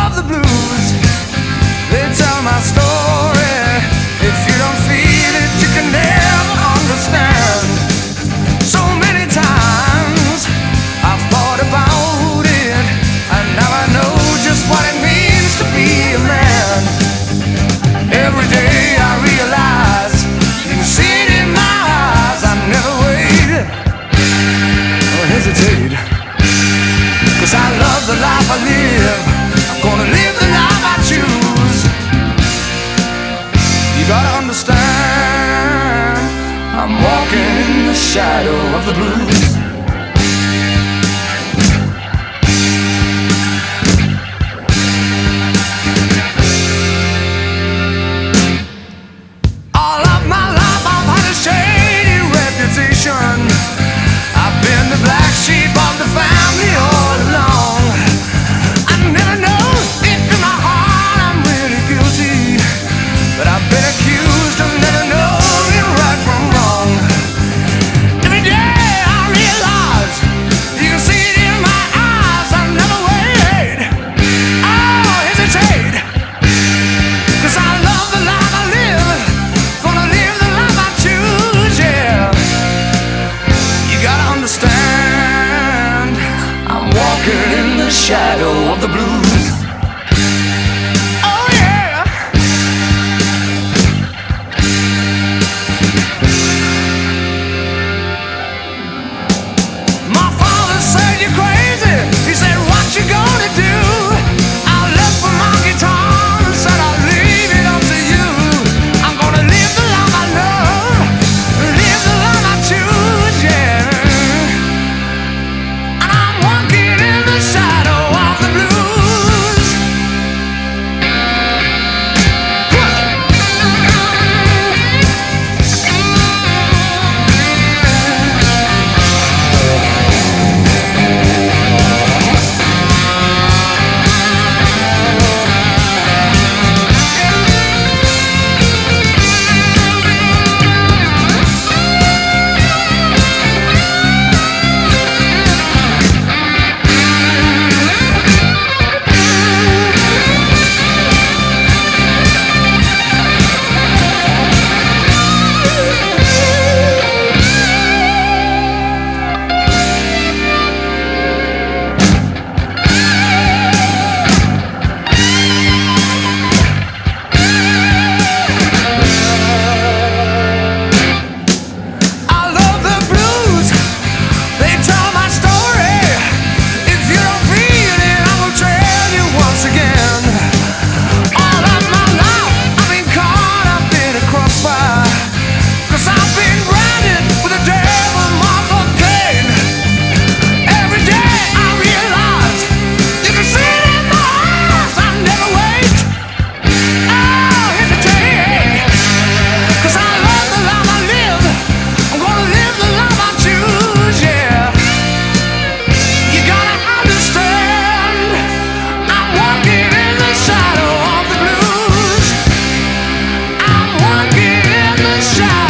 of the blues. They tell my story. If you don't feel it, you can never understand. So many times I've thought about it, and now I know just what it means to be a man. Every day I realize, you can see it in my eyes, I never wait or hesitate, 'cause I love the life I live. I'm gonna live the life I choose. You gotta understand, I'm walking in the shadow of the blues. All of my life I've had a shady reputation. I've been the black sheep of the family all along. I never know if in my heart I'm really guilty, but I've been accused of never knowing right from wrong. Every day I realize, you can see it in my eyes, I never wait or hesitate, 'cause I love the life I live, gonna live the life I choose, yeah. You gotta understand, I'm walking in the shadow of the blues. Oh yeah. My father said you're crazy. He said, what you gonna do? I left for my guitar and said I'll leave it up to you. I'm gonna live the life I love, live the life I choose, yeah. And I'm walking in the shadow of the blues. I love the blues. They tell my story. If you don't feel it, I will tell you once again. All of my life I've been caught up in a crossfire, 'cause I've been branded with the devil mark of Cain. Every day I realize, you can see it in my eyes, I never wait or hesitate, 'cause I love the life I live, I'm gonna live the life I choose, yeah. You gotta understand, I'm walking in the shadow of the blues. I'm walking in the shadow